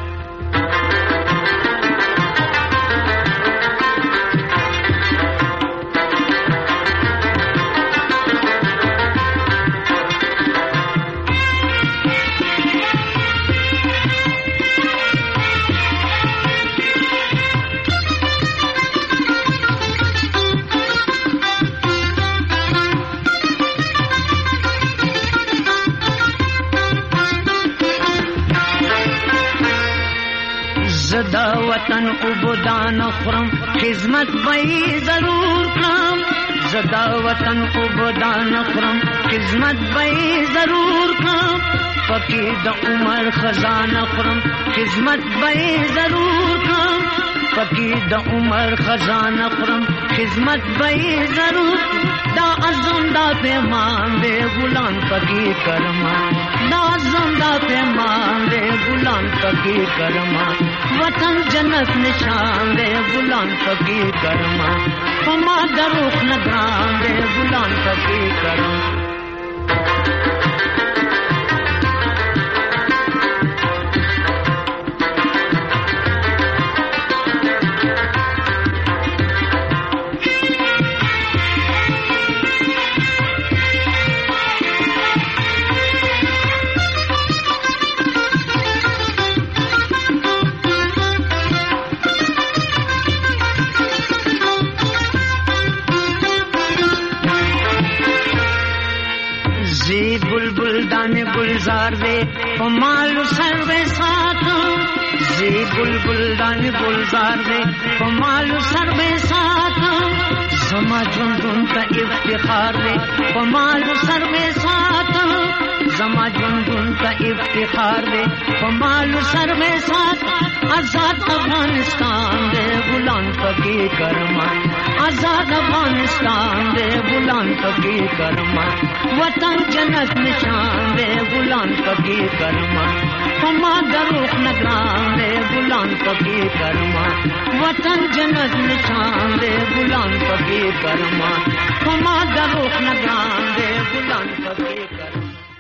वतन उबदान खुरम खिदमत बई जरूर काम जदा वतन उबदान खुरम खिदमत बई जरूर काम पकी द उमर खजाना खुरम खिदमत बई जरूर काम पकी द उमर खजाना खुरम खिदमत बई जरूर दा अज़म दा पैमान दे गुलाम पकी करमा दा अज़म दा पैमान दे गुलाम पकी करमा वतन जन्नत निशान दे गुलाम पकी करमा फमा दरुख नगरान दे गुलाम पकी करमा زی بلبل دانے گلزار دے پمالو سروے ساتم زی بلبل دانے گلزار دے پمالو سروے ساتم زما جوندون تا افتخار دے پمالو سروے ساتم زما جوندون تا افتخار دے پمالو سروے ساتم آزاد افغانستان دے غلام پکی کرمان آزاد افغانستان دے غلام پکی کرمان وطن جنت نشان دے غلام پکی کرمان ہما دروخ نگران دے غلام پکی کرمان وطن جنت نشان دے غلام پکی کرمان ہما دروخ نگران دے غلام پکی کرمان